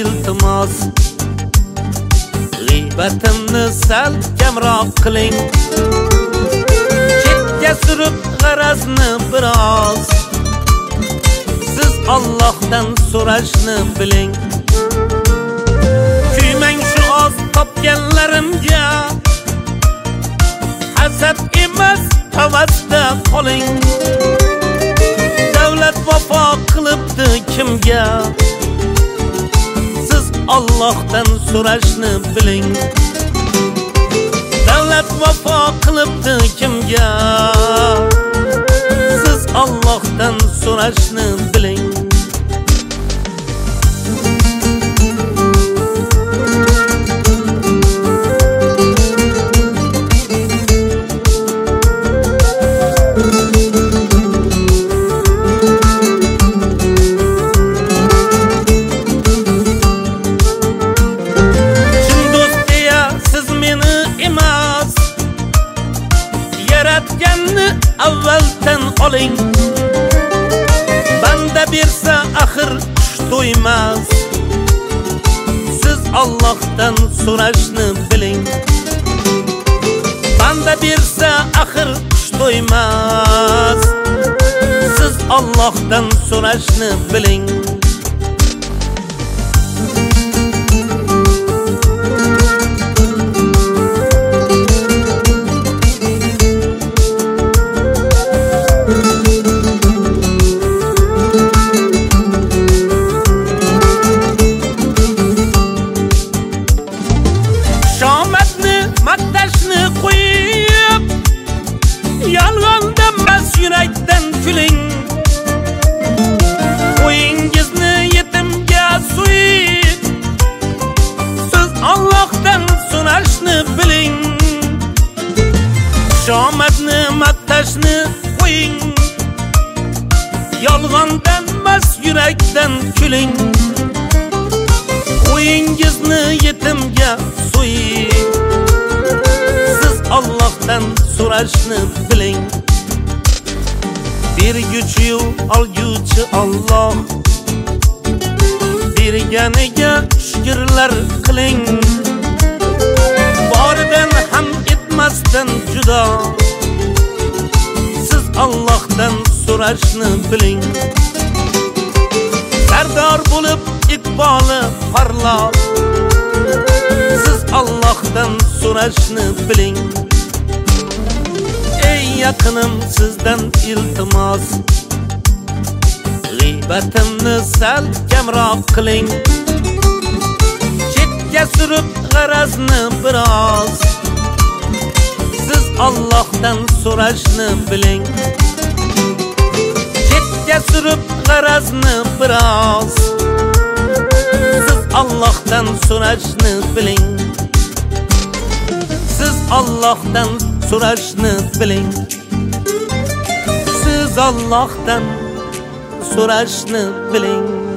iltimos, g'iybatimni sal kamroq qiling. Chetga surib g'arazni biroz, siz Allohdan so'rashni biling. Kuymang shu oz topganlarimga, hasad emas havasda qoling. Davlat vafo qilibdi kimga, siz Allohdan so'rashni biling. Davlat vafo qilibdi kimga, siz Allohdan so'rashni biling. Avvaldan oling, banda bersa axir tush to'ymas, siz Allohdan so'rashni biling. Banda bersa axir tush to'ymas, siz Allohdan so'rashni biling. Yolg'ondan emas yurakdan kuling. Qo'yingizni yetimga suyib, siz Allohdan so'rashni biling. Shomadni maqtashni qo'ying, yolg'ondan emas yurakdan kuling. Qo'yingizni yetimga suyib, Allohdan so'rashni biling. Berguchi-yu olguchi Alloh, berganiga shukrlar qiling. Boridan ham etmasdan judo, siz Allohdan so'rashni biling. Sardor bo'lib iqboli parloq, siz Allohdan so'rashni biling. Ey yaqinim, sizdan iltimos, g'iybatimni sal kamroq qiling. Chetga surib g'arazni biroz, siz Allohdan so'rashni biling. Chetga surib g'arazni biroz, siz Allohdan so'rashni biling. Siz Allohdan so'rashni biling. Siz Allohdan so'rashni biling.